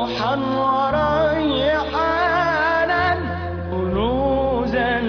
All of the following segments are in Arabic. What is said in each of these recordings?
روحا وريحانا كنوزا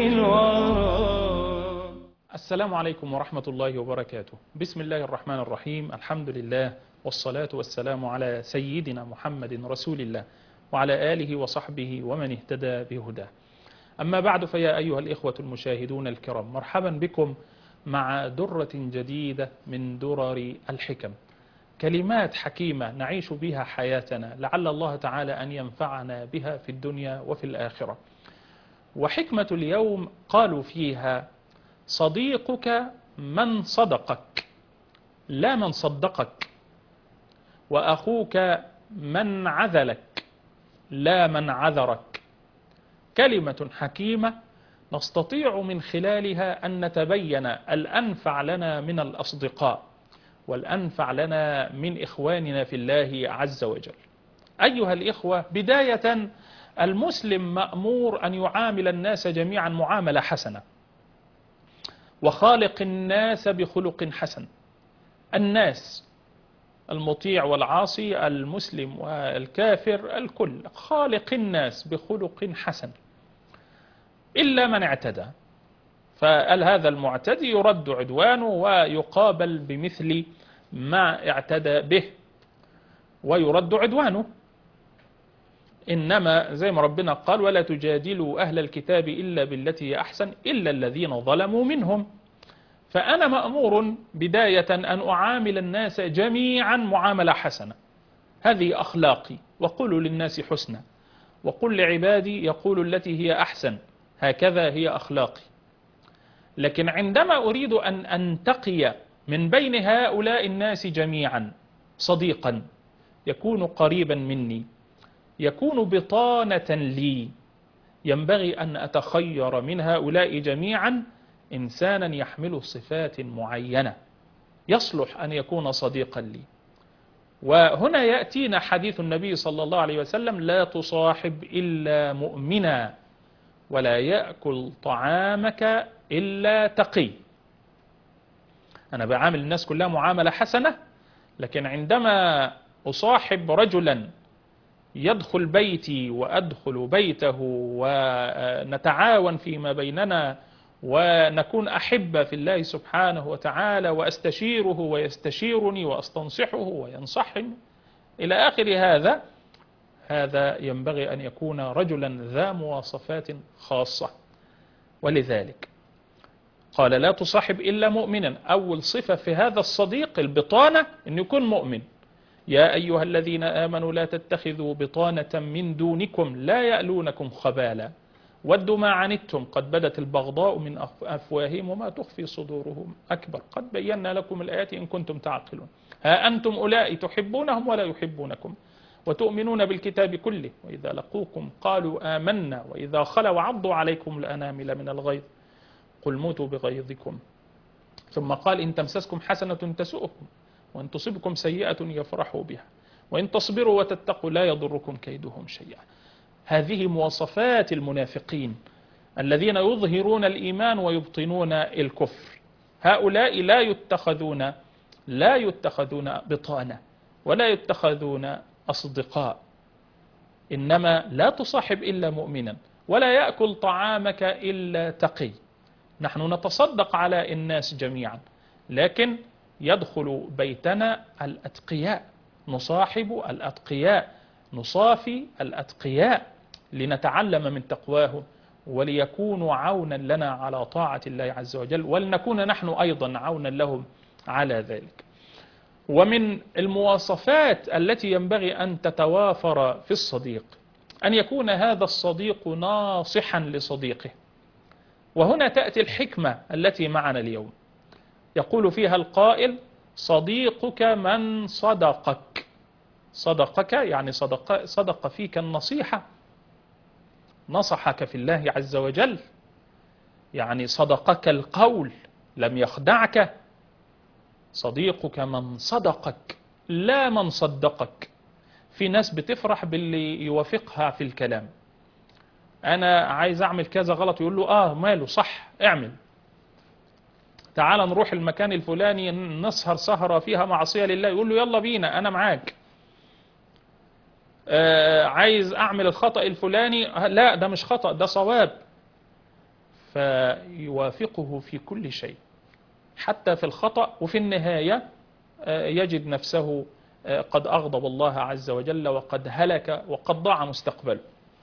للورى. السلام عليكم ورحمة الله وبركاته. بسم الله الرحمن الرحيم. الحمد لله والصلاة والسلام على سيدنا محمد رسول الله وعلى آله وصحبه ومن اهتدى بهداه. أما بعد، فيا أيها الإخوة المشاهدون الكرام، مرحبا بكم مع درة جديدة من درر الحكم، كلمات حكيمة نعيش بها حياتنا، لعل الله تعالى أن ينفعنا بها في الدنيا وفي الآخرة. وحكمة اليوم قالوا فيها: صديقك من صدقك لا من صدقك، وأخوك من عذلك لا من عذرك. كلمة حكيمة نستطيع من خلالها أن نتبين الأنفع لنا من الأصدقاء والأنفع لنا من إخواننا في الله عز وجل. أيها الإخوة، بداية المسلم مأمور أن يعامل الناس جميعا معاملة حسنة، وخالق الناس بخلق حسن. الناس، المطيع والعاصي، المسلم والكافر، الكل خالق الناس بخلق حسن إلا من اعتدى، فهذا المعتدي يرد عدوانه ويقابل بمثل ما اعتدى به ويرد عدوانه. إنما زي ما ربنا قال: ولا تجادلوا أهل الكتاب إلا بالتي هي أحسن إلا الذين ظلموا منهم. فأنا مأمور بداية أن أعامل الناس جميعا معاملة حسنة، هذه أخلاقي. وقولوا للناس حسنا وقل لعبادي يقول التي هي أحسن، هكذا هي أخلاقي. لكن عندما أريد أن أنتقي من بين هؤلاء الناس جميعا صديقا يكون قريبا مني، يكون بطانة لي، ينبغي أن أتخير من هؤلاء جميعا إنسانا يحمل صفات معينة يصلح أن يكون صديقا لي. وهنا يأتينا حديث النبي صلى الله عليه وسلم: لا تصاحب إلا مؤمنا ولا يأكل طعامك إلا تقي. أنا بعامل الناس كلها معاملة حسنة، لكن عندما أصاحب رجلا يدخل بيتي وأدخل بيته ونتعاون فيما بيننا ونكون أحبة في الله سبحانه وتعالى، وأستشيره ويستشيرني وأستنصحه وينصحني إلى آخر هذا ينبغي أن يكون رجلا ذا مواصفات خاصة. ولذلك قال: لا تصاحب إلا مؤمنا. أول صفة في هذا الصديق البطانة، أن يكون مؤمن. يا أيها الذين آمنوا لا تتخذوا بطانة من دونكم لا يألونكم خبالا ودوا ما عنتم قد بدت البغضاء من أفواههم وما تخفي صدورهم أكبر قد بينا لكم الآيات إن كنتم تعقلون. ها أنتم أولئك تحبونهم ولا يحبونكم وتؤمنون بالكتاب كله وإذا لقوكم قالوا آمنا وإذا خلوا عضوا عليكم الأنامل من الغيظ قل موتوا بغيظكم. ثم قال: إن تمسسكم حسنة تسؤكم وإن تصبكم سيئة يفرحوا بها وإن تصبروا وتتقوا لا يضركم كيدهم شيئا. هذه مواصفات المنافقين الذين يظهرون الإيمان ويبطنون الكفر. هؤلاء لا يتخذون بطانة ولا يتخذون أصدقاء. إنما لا تصاحب إلا مؤمنا ولا يأكل طعامك إلا تقي. نحن نتصدق على الناس جميعا، لكن يدخل بيتنا الأتقياء، نصاحب الأتقياء، نصافي الأتقياء لنتعلم من تقواه وليكونوا عونا لنا على طاعة الله عز وجل، ولنكون نحن أيضا عونا لهم على ذلك. ومن المواصفات التي ينبغي أن تتوافر في الصديق أن يكون هذا الصديق ناصحا لصديقه. وهنا تأتي الحكمة التي معنا اليوم، يقول فيها القائل: صديقك من صدقك. صدقك يعني صدق فيك النصيحة، نصحك في الله عز وجل، يعني صدقك القول، لم يخدعك. صديقك من صدقك لا من صدقك. في ناس بتفرح باللي يوافقها في الكلام. أنا عايز أعمل كذا غلط، يقول له ماله صح اعمل. تعال نروح المكان الفلاني نسهر سهرة فيها معصية لله، يقول له يلا بينا أنا معاك. عايز أعمل الخطأ الفلاني، لا ده مش خطأ ده صواب، فيوافقه في كل شيء حتى في الخطأ، وفي النهاية يجد نفسه قد أغضب الله عز وجل وقد هلك وقد ضاع مستقبله.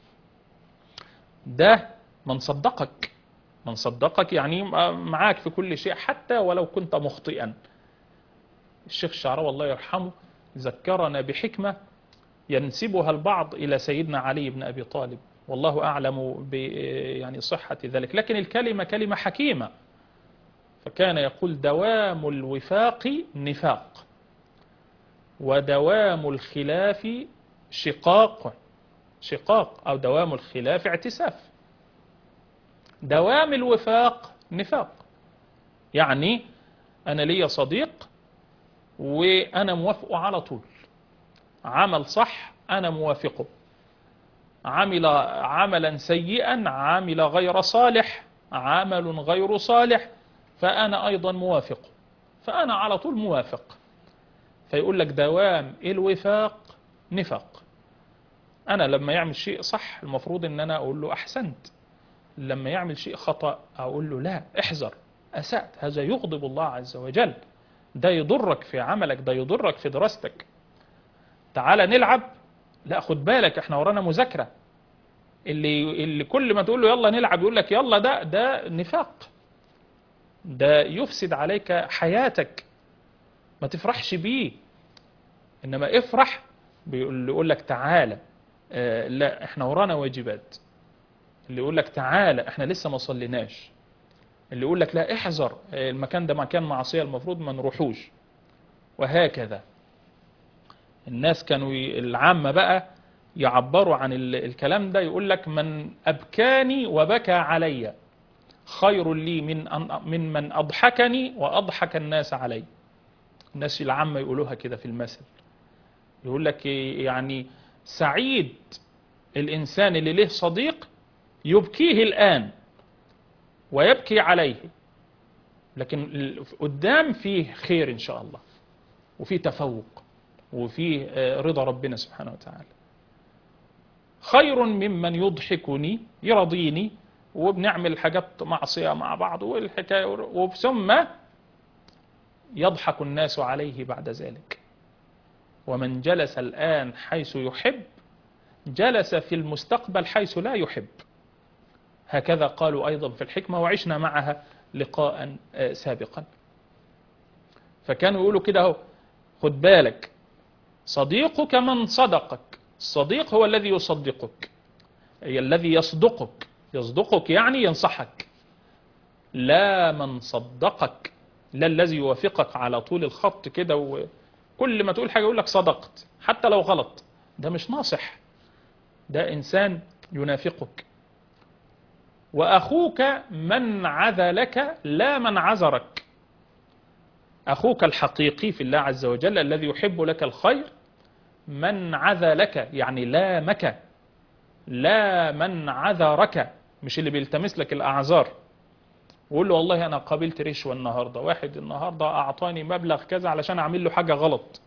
ده من صدقك، من صدقك يعني معاك في كل شيء حتى ولو كنت مخطئا. الشيخ الشعراوي الله يرحمه ذكرنا بحكمة ينسبها البعض إلى سيدنا علي بن أبي طالب، والله أعلم يعني صحة ذلك، لكن الكلمة كلمة حكيمة. فكان يقول: دوام الوفاق نفاق، ودوام الخلاف شقاق، شقاق أو دوام الخلاف اعتساف. دوام الوفاق نفاق، يعني أنا لي صديق وأنا موافقه على طول، عمل صح أنا موافقه، عمل عملا سيئا، عمل غير صالح، عمل غير صالح، فأنا أيضا موافق، فأنا على طول موافق. فيقول لك دوام الوفاق نفاق. أنا لما يعمل شيء صح المفروض أن أنا أقول له أحسنت، لما يعمل شيء خطأ أقول له لا احذر أسأت، هذا يغضب الله عز وجل، ده يضرك في عملك، ده يضرك في دراستك. تعال نلعب، لا خد بالك احنا ورانا مذاكرة. اللي كل ما تقول له يلا نلعب يقول لك يلا، ده نفاق، ده يفسد عليك حياتك، ما تفرحش بيه. انما افرح يقول لك تعالى، لا احنا ورانا واجبات، اللي يقول لك تعالى احنا لسه ما صليناش، اللي يقول لك لا احذر المكان ده مكان معصية المفروض ما نروحوش، وهكذا. الناس كانوا العامة بقى يعبروا عن الكلام ده، يقول لك من أبكاني وبكى علي خير لي من أضحكني وأضحك الناس علي. الناس العامة يقولوها كده في المثل، يقول لك يعني سعيد الإنسان اللي له صديق يبكيه الآن ويبكي عليه، لكن قدام فيه خير إن شاء الله، وفيه تفوق، وفيه رضا ربنا سبحانه وتعالى. خير ممن يضحكني يرضيني وبنعمل حاجات معصية مع بعض والحكاية، ثم يضحك الناس عليه بعد ذلك. ومن جلس الآن حيث يحب جلس في المستقبل حيث لا يحب. هكذا قالوا أيضا في الحكمة، وعشنا معها لقاء سابقا. فكانوا يقولوا كده اهو، خد بالك صديقك من صدقك، الصديق هو الذي يصدقك، الذي يصدقك، يصدقك يعني ينصحك، لا من صدقك، لا الذي يوافقك على طول الخط كده وكل ما تقول حاجة يقول لك صدقت حتى لو غلط، ده مش ناصح، ده إنسان ينافقك. وأخوك من عذلك لا من عذرك، أخوك الحقيقي في الله عز وجل الذي يحب لك الخير من عذلك، يعني لامك، لا من عذرك، مش اللي بيلتمس لك الأعذار وقول له والله أنا قابلت رشوة النهاردة، واحد النهاردة أعطاني مبلغ كذا علشان أعمل له حاجة غلط،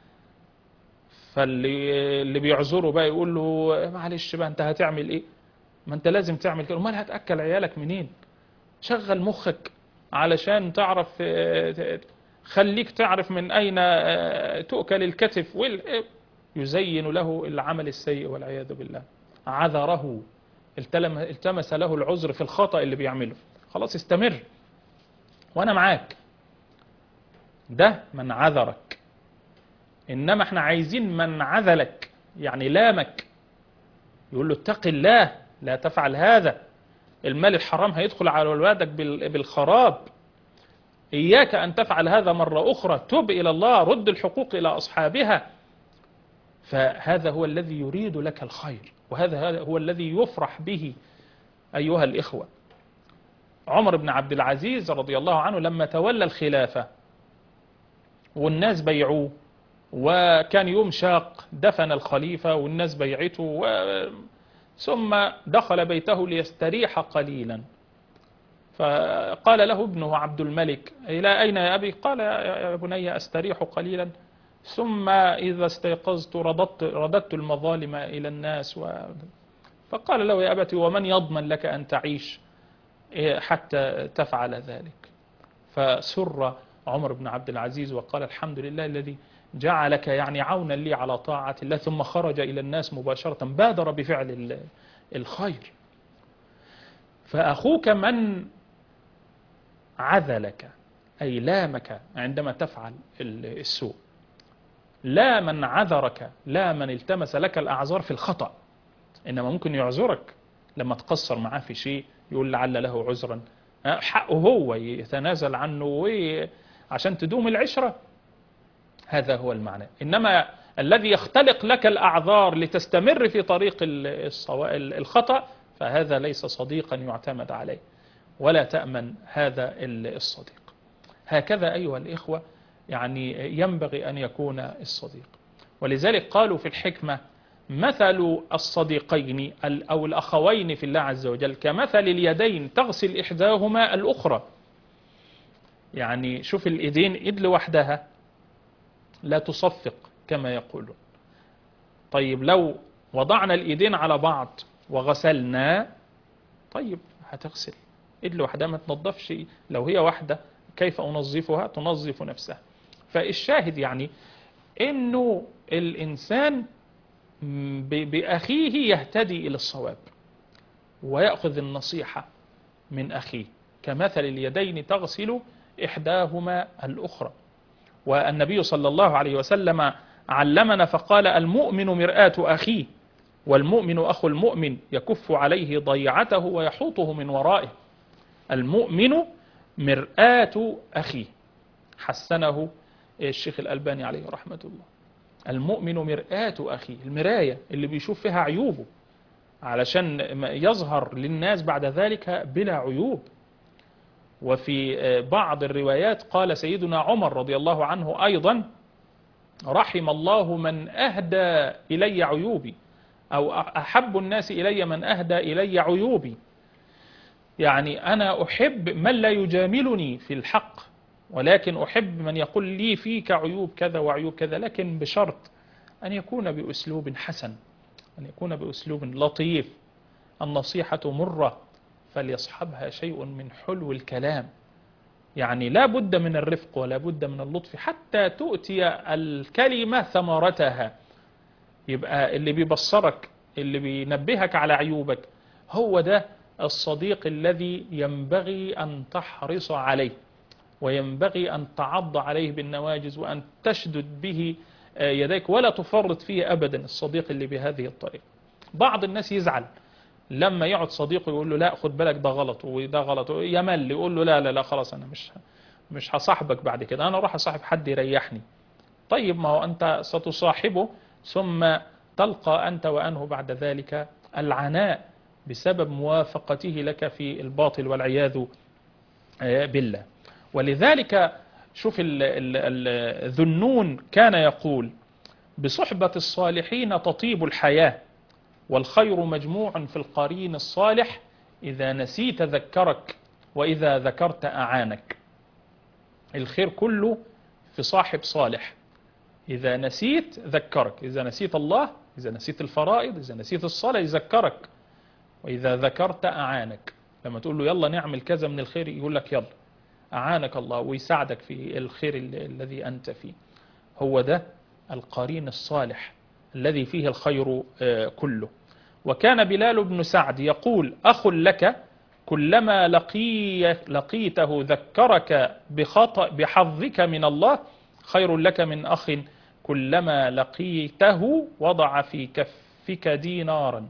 فاللي بيعذره بقى يقول له معلش بقى أنت هتعمل إيه؟ ما أنت لازم تعمل كده، امال هتأكل عيالك منين؟ شغل مخك علشان تعرف، خليك تعرف من أين تؤكل الكتف، يزين له العمل السيء والعياذ بالله. عذره، التمس له العذر في الخطأ اللي بيعمله، خلاص استمر وأنا معاك، ده من عذرك. إنما احنا عايزين من عذلك، يعني لامك، يقول له اتق الله لا تفعل هذا، المال الحرام هيدخل على ولادك بالخراب، إياك أن تفعل هذا مرة أخرى، تب إلى الله، رد الحقوق إلى أصحابها. فهذا هو الذي يريد لك الخير، وهذا هو الذي يفرح به أيها الإخوة. عمر بن عبد العزيز رضي الله عنه لما تولى الخلافة والناس بيعوه، وكان يوم شاق، دفن الخليفة والناس بيعته، ثم دخل بيته ليستريح قليلا، فقال له ابنه عبد الملك إلى أين يا أبي؟ قال يا بني أستريح قليلا، ثم إذا استيقظت رددت المظالم إلى الناس فقال له يا أبتي ومن يضمن لك أن تعيش حتى تفعل ذلك؟ فسر عمر بن عبد العزيز وقال الحمد لله الذي جعلك يعني عونا لي على طاعة الله، ثم خرج إلى الناس مباشرة، بادر بفعل الخير. فأخوك من عذلك أي لامك عندما تفعل السوء، لا من عذرك، لا من التمس لك الأعذار في الخطأ، إنما ممكن يعذرك لما تقصر معاه في شيء، يقول لعل له عذرا، حقه هو يتنازل عنه عشان تدوم العشرة. هذا هو المعنى. إنما الذي يختلق لك الأعذار لتستمر في طريق الخطأ فهذا ليس صديقا يعتمد عليه، ولا تأمن هذا الصديق. هكذا أيها الإخوة يعني ينبغي أن يكون الصديق. ولذلك قالوا في الحكمة مثل الصديقين أو الأخوين في الله عز وجل كمثل اليدين تغسل إحداهما الأخرى. يعني شوف الإيدين، إيد لوحدها لا تصفق كما يقولون. طيب لو وضعنا الإيدين على بعض وغسلنا، طيب هتغسل إيد لوحدها ما تنظفش، لو هي واحدة كيف أنظفها؟ تنظف نفسها. فالشاهد يعني إنه الإنسان بأخيه يهتدي إلى الصواب ويأخذ النصيحة من أخيه كمثل اليدين تغسل إحداهما الأخرى. والنبي صلى الله عليه وسلم علمنا فقال المؤمن مرآة أخيه، والمؤمن أخو المؤمن يكف عليه ضيعته ويحوطه من ورائه. المؤمن مرآة أخيه، حسنه الشيخ الألباني عليه رحمة الله. المؤمن مرآة أخيه، المراية اللي بيشوف فيها عيوبه علشان يظهر للناس بعد ذلك بلا عيوب. وفي بعض الروايات قال سيدنا عمر رضي الله عنه أيضا رحم الله من أهدى إلي عيوبي، أو أحب الناس إلي من أهدى إلي عيوبي. يعني أنا أحب من لا يجاملني في الحق، ولكن أحب من يقول لي فيك عيوب كذا وعيوب كذا، لكن بشرط أن يكون بأسلوب حسن، أن يكون بأسلوب لطيف. النصيحة مرة فليصحبها شيء من حلو الكلام. يعني لا بد من الرفق ولا بد من اللطف حتى تؤتي الكلمة ثمرتها. يبقى اللي بيبصرك، اللي بينبهك على عيوبك، هو ده الصديق الذي ينبغي أن تحرص عليه، وينبغي أن تعض عليه بالنواجز وأن تشدد به يديك ولا تفرط فيه أبدا. الصديق اللي بهذه الطريقة. بعض الناس يزعل لما يقعد صديقه يقول له لا خد بالك ده غلط وده غلط، يمل يقول له لا لا لا خلاص أنا مش هصاحبك بعد كده، أنا أروح أصاحب حد يريحني. طيب ما هو أنت ستصاحبه ثم تلقى أنت وأنه بعد ذلك العناء بسبب موافقته لك في الباطل والعياذ بالله. ولذلك شوف ذنون كان يقول بصحبة الصالحين تطيب الحياة، والخير مجموع في القرين الصالح، إذا نسيت ذكرك وإذا ذكرت أعانك. الخير كله في صاحب صالح، إذا نسيت ذكرك، إذا نسيت الله، إذا نسيت الفرائض، إذا نسيت الصلاة يذكرك، وإذا ذكرت أعانك. لما تقول له يلا نعمل كذا من الخير يقول لك يلا، أعانك الله ويساعدك في الخير الذي أنت فيه. هو ده القرين الصالح الذي فيه الخير كله. وكان بلال بن سعد يقول أخ لك كلما لقيته ذكرك بحظك من الله خير لك من أخ كلما لقيته وضع في كفك دينارا.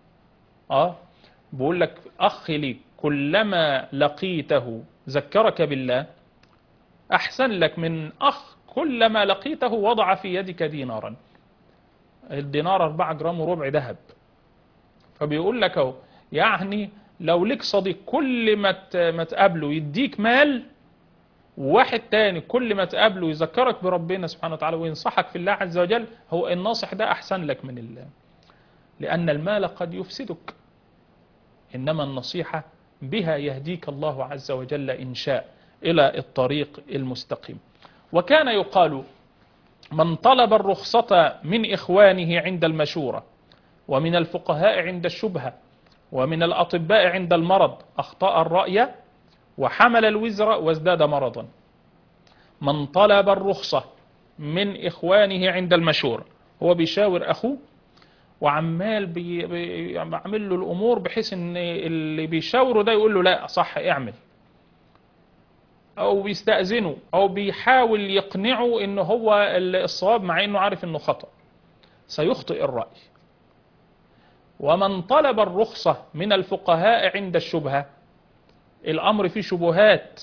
بقول لك أخ لي كلما لقيته ذكرك بالله أحسن لك من أخ كلما لقيته وضع في يدك دينارا. الدينار 4 جرام وربع ذهب. فبيقول لك اهو يعني لو لك صديق كل ما تقابله يديك مال، وواحد تاني كل ما تقابله يذكرك بربنا سبحانه وتعالى وينصحك في الله عز وجل، هو الناصح ده أحسن لك من الله، لأن المال قد يفسدك، إنما النصيحة بها يهديك الله عز وجل إن شاء إلى الطريق المستقيم. وكان يقال من طلب الرخصة من إخوانه عند المشورة، ومن الفقهاء عند الشبهة، ومن الأطباء عند المرض، أخطأ الرأي وحمل الوزر وازداد مرضا. من طلب الرخصة من إخوانه عند المشورة، هو بيشاور أخوه وعمال بيعمل له الأمور بحيث أن اللي بيشاوره ده يقول له لا صح اعمل، أو بيستأذنه أو بيحاول يقنعه أنه هو الصواب مع أنه عارف أنه خطأ، سيخطئ الرأي. ومن طلب الرخصة من الفقهاء عند الشبهة، الأمر فيه شبهات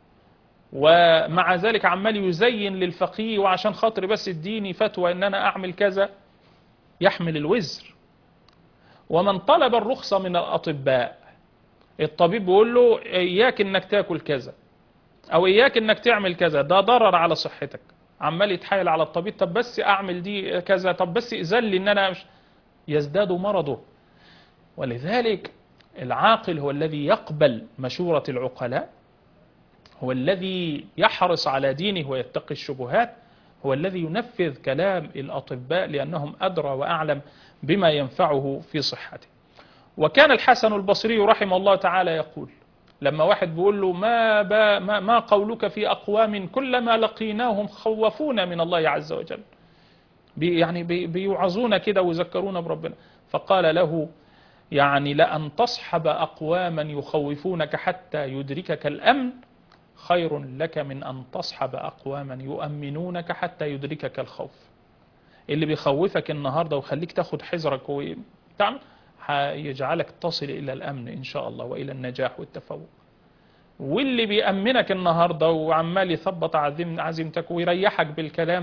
ومع ذلك عمال يزين للفقيه وعشان خاطر بس اديني فتوى ان انا اعمل كذا، يحمل الوزر. ومن طلب الرخصة من الأطباء، الطبيب بيقول له اياك انك تاكل كذا او اياك انك تعمل كذا، ده ضرر على صحتك، عمال يتحايل على الطبيب طب بس اعمل دي كذا، طب بس اذن لي ان انا يزداد مرضه. ولذلك العاقل هو الذي يقبل مشورة العقلاء، هو الذي يحرص على دينه ويتقي الشبهات، هو الذي ينفذ كلام الأطباء لأنهم أدرى وأعلم بما ينفعه في صحته. وكان الحسن البصري رحمه الله تعالى يقول لما واحد بيقول له ما قولك في أقوام كلما لقيناهم خوفونا من الله عز وجل، يعني بيوعظونا كده ويذكرونا بربنا، فقال له يعني لأن تصحب أقواما يخوفونك حتى يدركك الأمن خير لك من أن تصحب أقواما يؤمنونك حتى يدركك الخوف. اللي بيخوفك النهاردة ويخليك تاخد حذرك وتعمل هيجعلك تصل إلى الأمن إن شاء الله وإلى النجاح والتفوق. واللي بيأمنك النهاردة وعمال يثبط عزيمتك ويريحك بالكلام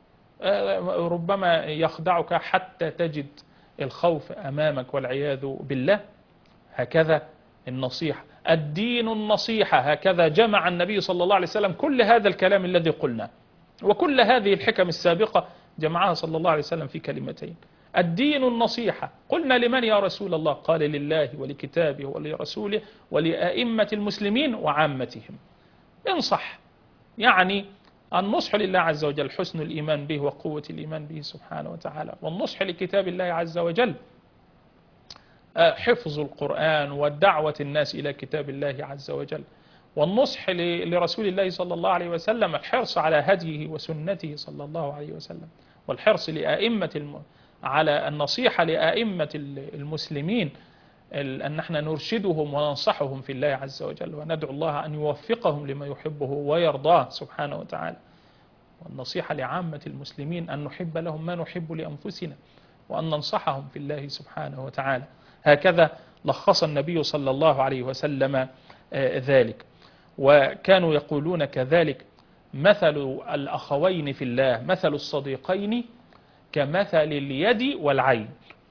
ربما يخدعك حتى تجد الخوف أمامك والعياذ بالله. هكذا النصيحة، الدين النصيحة، هكذا جمع النبي صلى الله عليه وسلم كل هذا الكلام الذي قلنا وكل هذه الحكم السابقة جمعها صلى الله عليه وسلم في كلمتين: الدين النصيحة. قلنا لمن يا رسول الله؟ قال لله ولكتابه ولرسوله ولأئمة المسلمين وعامتهم. انصح، يعني النصح لله عز وجل حسن الإيمان به وقوة الإيمان به سبحانه وتعالى، والنصح لكتاب الله عز وجل حفظ القرآن والدعوة الناس إلى كتاب الله عز وجل، والنصح لرسول الله صلى الله عليه وسلم الحرص على هديه وسنته صلى الله عليه وسلم، والحرص لأئمة على النصيحة لأئمة المسلمين، أن نحن نرشدهم وننصحهم في الله عز وجل وندعو الله أن يوفقهم لما يحبه ويرضاه سبحانه وتعالى. والنصيحة لعامة المسلمين أن نحب لهم ما نحب لأنفسنا وأن ننصحهم في الله سبحانه وتعالى. هكذا لخص النبي صلى الله عليه وسلم ذلك. وكانوا يقولون كذلك: مثل الأخوين في الله مثل الصديقين كمثل اليد والعين.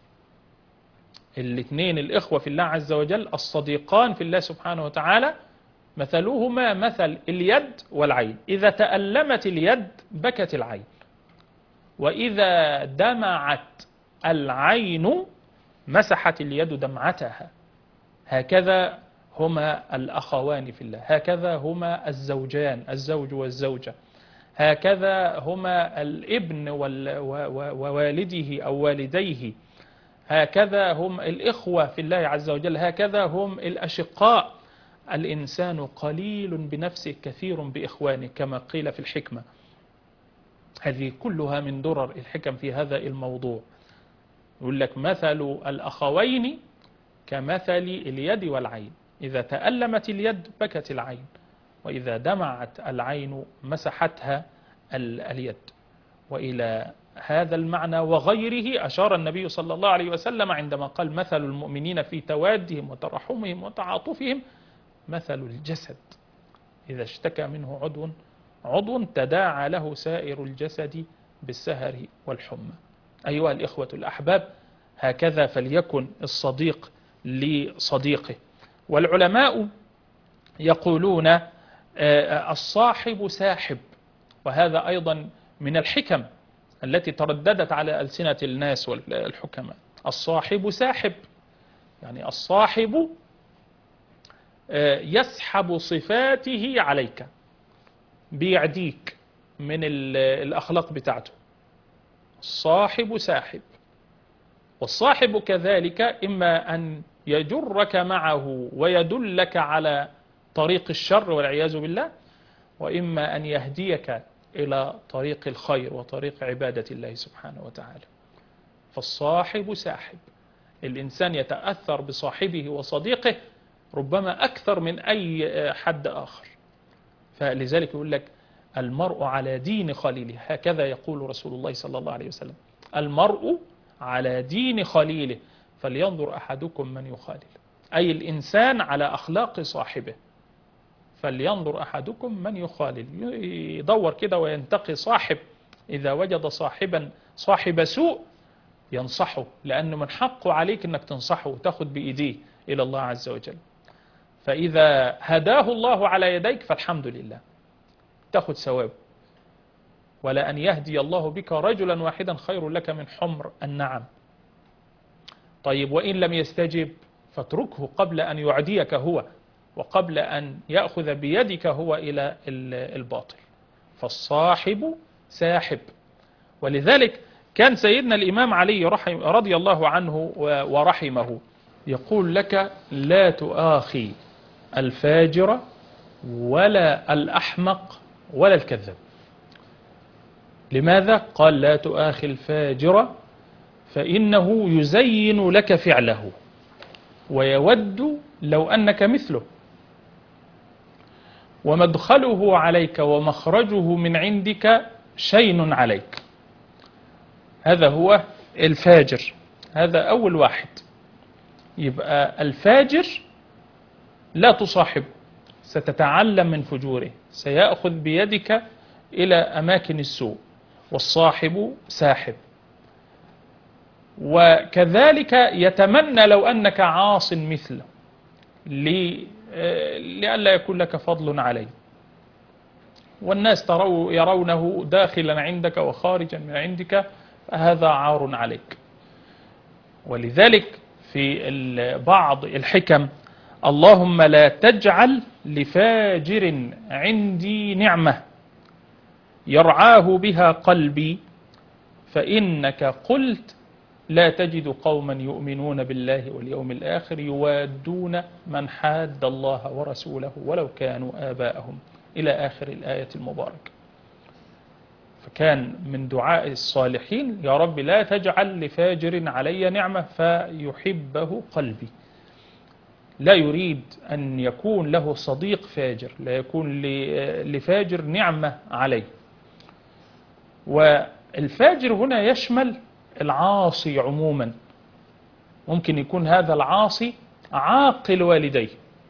الاثنين الإخوة في الله عز وجل الصديقان في الله سبحانه وتعالى مثلهما مثل اليد والعين، إذا تألمت اليد بكت العين، وإذا دمعت العين مسحت اليد دمعتها. هكذا هما الأخوان في الله، هكذا هما الزوجان، الزوج والزوجة، هكذا هما الابن ووالده أو والديه، هكذا هم الإخوة في الله عز وجل، هكذا هم الأشقاء. الإنسان قليل بنفسه كثير بإخوانه كما قيل في الحكمة. هذه كلها من درر الحكم في هذا الموضوع. يقول لك: مثل الأخوين كمثل اليد والعين، إذا تألمت اليد بكت العين، وإذا دمعت العين مسحتها اليد. وإلى هذا المعنى وغيره أشار النبي صلى الله عليه وسلم عندما قال: مثل المؤمنين في توادهم وترحمهم وتعاطفهم مثل الجسد إذا اشتكى منه عضو تداعى له سائر الجسد بالسهر والحمى. أيها الإخوة الأحباب، هكذا فليكن الصديق لصديقه. والعلماء يقولون الصاحب ساحب، وهذا أيضا من الحكم التي ترددت على ألسنة الناس والحكماء. الصاحب ساحب، يعني الصاحب يسحب صفاته عليك، بيعديك من الأخلاق بتاعته. الصاحب ساحب، والصاحب كذلك إما أن يجرك معه ويدلك على طريق الشر والعياذ بالله، وإما أن يهديك إلى طريق الخير وطريق عبادة الله سبحانه وتعالى. فالصاحب ساحب، الإنسان يتأثر بصاحبه وصديقه ربما أكثر من أي حد آخر. فلذلك يقول لك المرء على دين خليله، هكذا يقول رسول الله صلى الله عليه وسلم: المرء على دين خليله فلينظر أحدكم من يخالل، أي الإنسان على أخلاق صاحبه، فلينظر أحدكم من يخالل، يدور كده وينتقي صاحب، إذا وجد صاحب سوء ينصحه، لأنه من حقه عليك أنك تنصحه وتاخد بإيديه إلى الله عز وجل. فإذا هداه الله على يديك فالحمد لله، تاخد ثواب. ولا أن يهدي الله بك رجلا واحدا خير لك من حمر النعم. طيب وإن لم يستجب فاتركه قبل أن يعديك هو، وقبل أن يأخذ بيدك هو إلى الباطل. فالصاحب ساحب. ولذلك كان سيدنا الإمام علي رضي الله عنه ورحمه يقول لك: لا تؤاخي الفاجر ولا الأحمق ولا الكذاب. لماذا؟ قال: لا تؤاخي الفاجر فإنه يزين لك فعله ويود لو أنك مثله، ومدخله عليك ومخرجه من عندك شين عليك. هذا هو الفاجر، هذا أول واحد. يبقى الفاجر لا تصاحب، ستتعلم من فجوره، سيأخذ بيدك إلى أماكن السوء. والصاحب ساحب. وكذلك يتمنى لو أنك عاص مثله لئلا يكون لك فضل عليه، والناس يرونه داخلا عندك وخارجا من عندك، فهذا عار عليك. ولذلك في بعض الحكم: اللهم لا تجعل لفاجر عندي نعمة يرعاه بها قلبي، فإنك قلت لا تجد قوما يؤمنون بالله واليوم الآخر يوادون من حاد الله ورسوله ولو كانوا آباءهم، إلى آخر الآية المباركة. فكان من دعاء الصالحين: يا رب لا تجعل لفاجر علي نعمة فيحبه قلبي. لا يريد أن يكون له صديق فاجر، لا يكون لفاجر نعمة عليه. والفاجر هنا يشمل العاصي عموما. ممكن يكون هذا العاصي عاقل والديه.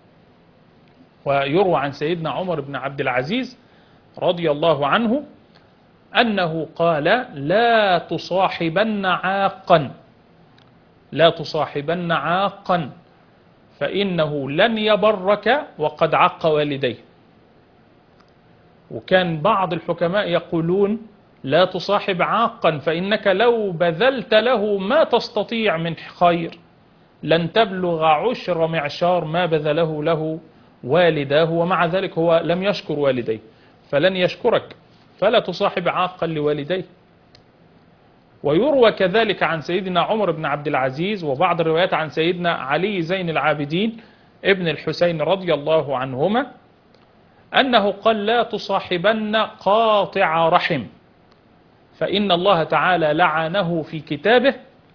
ويروى عن سيدنا عمر بن عبد العزيز رضي الله عنه أنه قال: لا تصاحبن عاقا، لا تصاحبن عاقا فإنه لن يبرك وقد عق والديه. وكان بعض الحكماء يقولون: لا تصاحب عاقا فإنك لو بذلت له ما تستطيع من خير لن تبلغ عشر معشار ما بذله له والداه، ومع ذلك هو لم يشكر والديه فلن يشكرك، فلا تصاحب عاقا لوالديه. ويروى كذلك عن سيدنا عمر بن عبد العزيز، وبعض الروايات عن سيدنا علي زين العابدين ابن الحسين رضي الله عنهما أنه قال: لا تصاحبن قاطع رحم، فإن الله تعالى لعنه في كتابه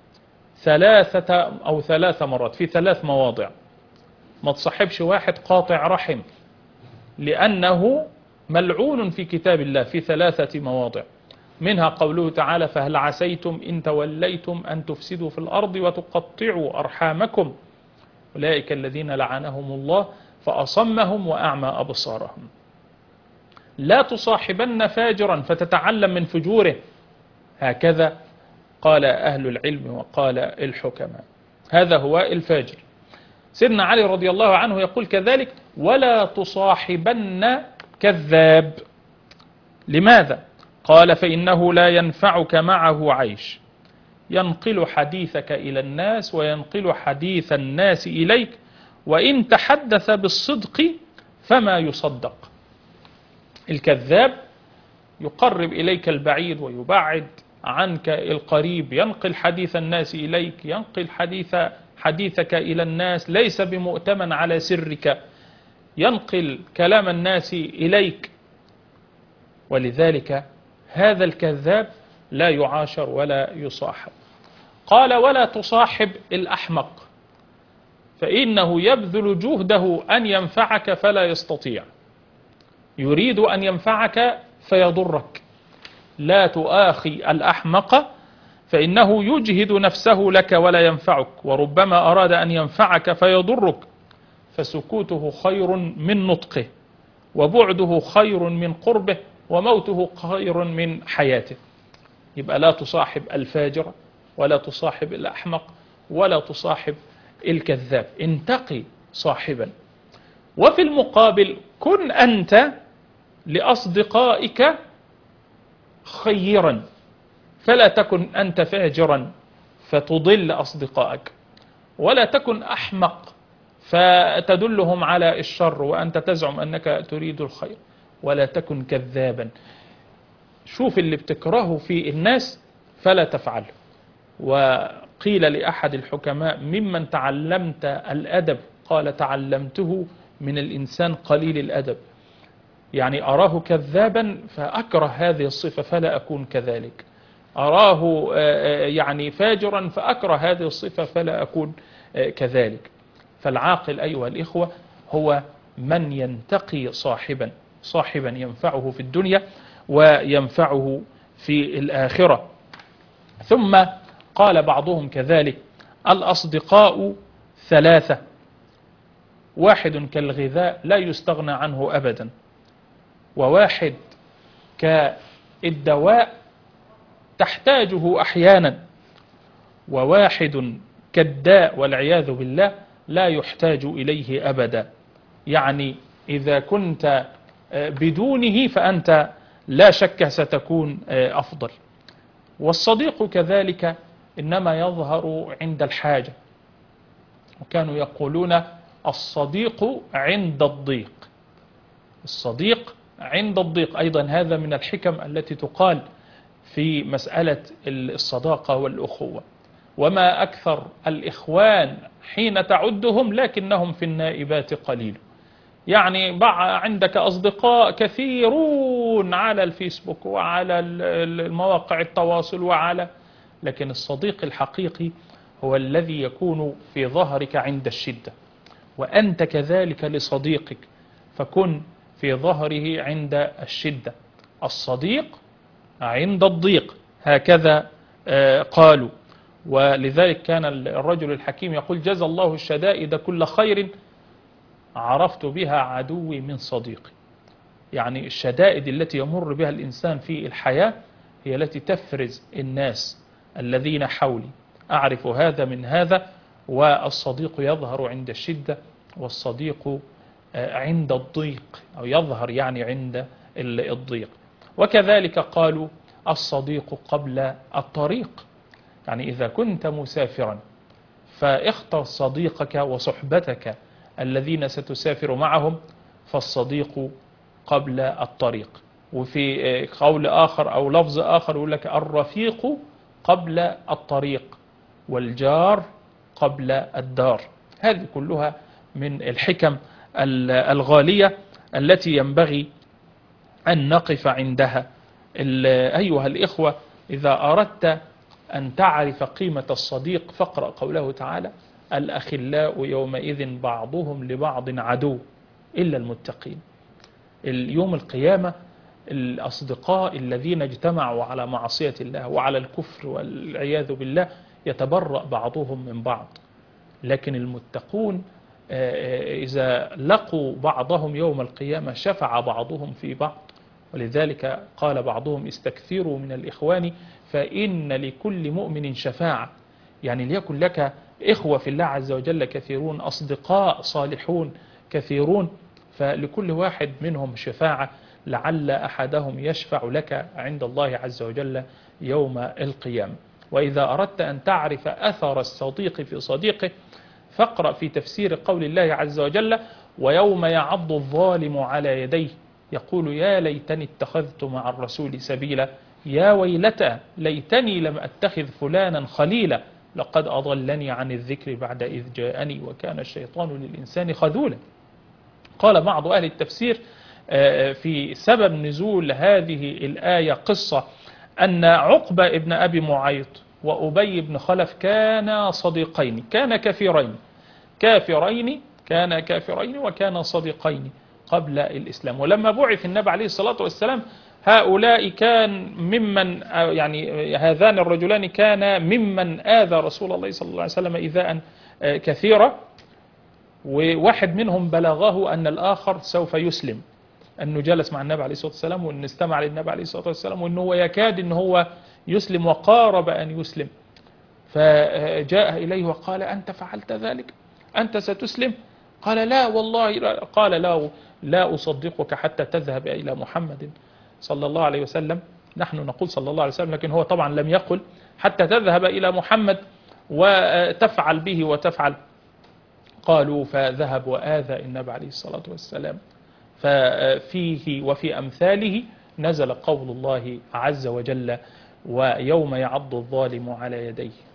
ثلاث مرات في 3 مواضع. ما تصاحبش واحد قاطع رحم، لأنه ملعون في كتاب الله في 3 مواضع، منها قوله تعالى: فهل عسيتم إن توليتم أن تفسدوا في الأرض وتقطعوا أرحامكم أولئك الذين لعنهم الله فأصمهم وأعمى أبصارهم. لا تصاحبن فاجرا فتتعلم من فجوره، هكذا قال أهل العلم وقال الحكماء. هذا هو الفاجر. سيدنا علي رضي الله عنه يقول كذلك: ولا تصاحبن كذاب. لماذا؟ قال: فإنه لا ينفعك معه عيش، ينقل حديثك إلى الناس وينقل حديث الناس إليك، وإن تحدث بالصدق فما يصدق. الكذاب يقرب إليك البعيد ويبعد عنك القريب، ينقل حديث الناس إليك، ينقل حديثك إلى الناس، ليس بمؤتمن على سرك، ينقل كلام الناس إليك. ولذلك هذا الكذاب لا يعاشر ولا يصاحب. قال ولا تصاحب الأحمق فإنه يبذل جهده أن ينفعك فلا يستطيع، يريد أن ينفعك فيضرك. لا تؤاخي الأحمق فإنه يجهد نفسه لك ولا ينفعك، وربما أراد أن ينفعك فيضرك، فسكوته خير من نطقه، وبعده خير من قربه، وموته خير من حياته. يبقى لا تصاحب الفاجر، ولا تصاحب الأحمق، ولا تصاحب الكذاب، انتقي صاحبا. وفي المقابل كن أنت لأصدقائك خيرا، فلا تكن أنت فاجرا فتضل أصدقائك، ولا تكن أحمق فتدلهم على الشر وأنت تزعم أنك تريد الخير، ولا تكن كذابا. شوف اللي بتكرهه في الناس فلا تفعله. وقيل لأحد الحكماء ممن تعلمت الأدب؟ قال تعلمته من الإنسان قليل الأدب. يعني أراه كذابا فأكره هذه الصفة فلا أكون كذلك، أراه يعني فاجرا فأكره هذه الصفة فلا أكون كذلك. فالعاقل أيها الإخوة هو من ينتقي صاحبا ينفعه في الدنيا وينفعه في الآخرة. ثم قال بعضهم كذلك الأصدقاء ثلاثة: واحد كالغذاء لا يستغنى عنه أبدا، وواحد كالدواء تحتاجه أحيانا، وواحد كالداء والعياذ بالله لا يحتاج إليه أبدا. يعني إذا كنت بدونه فأنت لا شك ستكون أفضل. والصديق كذلك إنما يظهر عند الحاجة، وكانوا يقولون الصديق عند الضيق. الصديق عند الضيق أيضا هذا من الحكم التي تقال في مسألة الصداقة والأخوة. وما أكثر الإخوان حين تعدهم لكنهم في النائبات قليل. يعني عندك أصدقاء كثيرون على الفيسبوك وعلى المواقع التواصل لكن الصديق الحقيقي هو الذي يكون في ظهرك عند الشدة، وأنت كذلك لصديقك فكن في ظهره عند الشدة. الصديق عند الضيق هكذا قالوا. ولذلك كان الرجل الحكيم يقول جزى الله الشدائد كل خير عرفت بها عدوي من صديقي. يعني الشدائد التي يمر بها الإنسان في الحياة هي التي تفرز الناس الذين حولي، أعرف هذا من هذا. والصديق يظهر عند الشدة، والصديق عند الضيق، أو يظهر يعني عند الضيق. وكذلك قالوا الصديق قبل الطريق. يعني إذا كنت مسافرا فاختر صديقك وصحبتك الذين ستسافر معهم، فالصديق قبل الطريق. وفي قول آخر أو لفظ آخر يقول لك الرفيق قبل الطريق، والجار قبل الدار. هذه كلها من الحكم الغالية التي ينبغي أن نقف عندها. أيها الإخوة، إذا أردت أن تعرف قيمة الصديق فاقرأ قوله تعالى الأخلاء يومئذ بعضهم لبعض عدو إلا المتقين. اليوم القيامة الأصدقاء الذين اجتمعوا على معصية الله وعلى الكفر والعياذ بالله يتبرأ بعضهم من بعض، لكن المتقون إذا لقوا بعضهم يوم القيامة شفع بعضهم في بعض. ولذلك قال بعضهم استكثروا من الإخوان فإن لكل مؤمن شفاعة. يعني ليكن لك إخوة في الله عز وجل كثيرون، أصدقاء صالحون كثيرون، فلكل واحد منهم شفاعة، لعل أحدهم يشفع لك عند الله عز وجل يوم القيامة. وإذا أردت أن تعرف أثر الصديق في صديقه فاقرأ في تفسير قول الله عز وجل ويوم يعض الظالم على يديه يقول يا ليتني اتخذت مع الرسول سبيلا، يا ويلتى ليتني لم أتخذ فلانا خليلا، لقد أضلني عن الذكر بعد إذ جاءني وكان الشيطان للإنسان خذولا. قال بعض أهل التفسير في سبب نزول هذه الآية قصة أن عقبة ابن أبي معيط وأبي بن خلف كانا صديقين، كانا كافرين وكانا صديقين قبل الإسلام. ولما بعث النبي عليه الصلاة والسلام هؤلاء كان ممن يعني هذان الرجلان كان ممن آذى رسول الله صلى الله عليه وسلم إيذاء كثيرا، وواحد منهم بلغه أن الآخر سوف يسلم، أنه جلس مع النبي عليه الصلاة والسلام وأن استمع للنبي عليه الصلاة والسلام وأنه هو يكاد أنه هو يسلم وقارب أن يسلم، فجاء إليه وقال أنت فعلت ذلك؟ أنت ستسلم؟ قال لا والله لا. قال لا أصدقك حتى تذهب إلى محمد صلى الله عليه وسلم. نحن نقول صلى الله عليه وسلم، لكن هو طبعا لم يقل حتى تذهب إلى محمد وتفعل به وتفعل. قالوا فذهب وآذى النبي عليه الصلاة والسلام. ففيه وفي أمثاله نزل قول الله عز وجل ويوم يعض الظالم على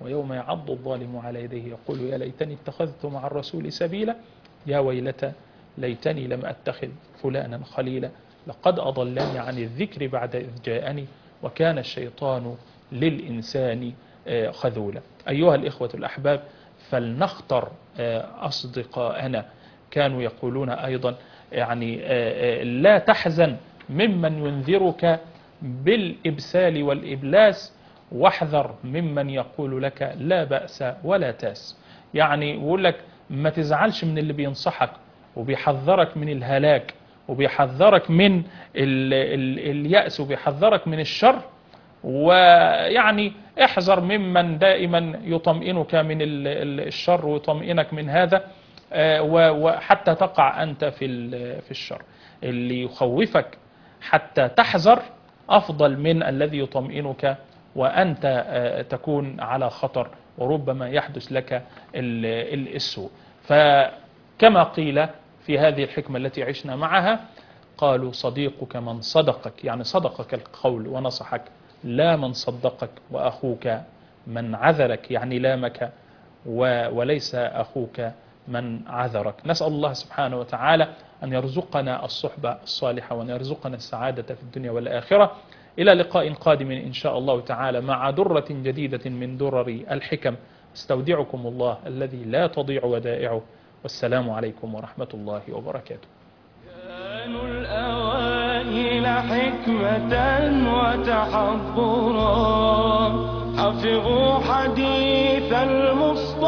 يديه يقول يا ليتني اتخذت مع الرسول سبيلا، يا ويلتى ليتني لم أتخذ فلانا خليلا، لقد أضلني عن الذكر بعد إذ جاءني وكان الشيطان للإنسان خذولا. أيها الإخوة الأحباب، فلنختر أصدقاءنا. كانوا يقولون أيضا يعني لا تحزن ممن ينذرك بالإبسال والإبلاس، واحذر ممن يقول لك لا بأس ولا تاس. يعني يقول لك ما تزعلش من اللي بينصحك وبيحذرك من الهلاك وبيحذرك من اليأس وبيحذرك من الشر، ويعني احذر ممن دائما يطمئنك من الشر ويطمئنك من هذا، وحتى تقع أنت في الشر. اللي يخوفك حتى تحذر أفضل من الذي يطمئنك وأنت تكون على خطر وربما يحدث لك السوء. فكما قيل في هذه الحكمة التي عشنا معها، قالوا صديقك من صدقك، يعني صدقك القول ونصحك، لا من صدقك، وأخوك من عذرك، يعني لامك، وليس أخوك من عذرك. نسأل الله سبحانه وتعالى أن يرزقنا الصحبة الصالحة وأن يرزقنا السعادة في الدنيا والآخرة. إلى لقاء قادم إن شاء الله تعالى مع درة جديدة من درر الحكم. استودعكم الله الذي لا تضيع ودائعه، والسلام عليكم ورحمة الله وبركاته. كانوا الأوائل حكمة وتحضرا، حفظوا حديث المصطفى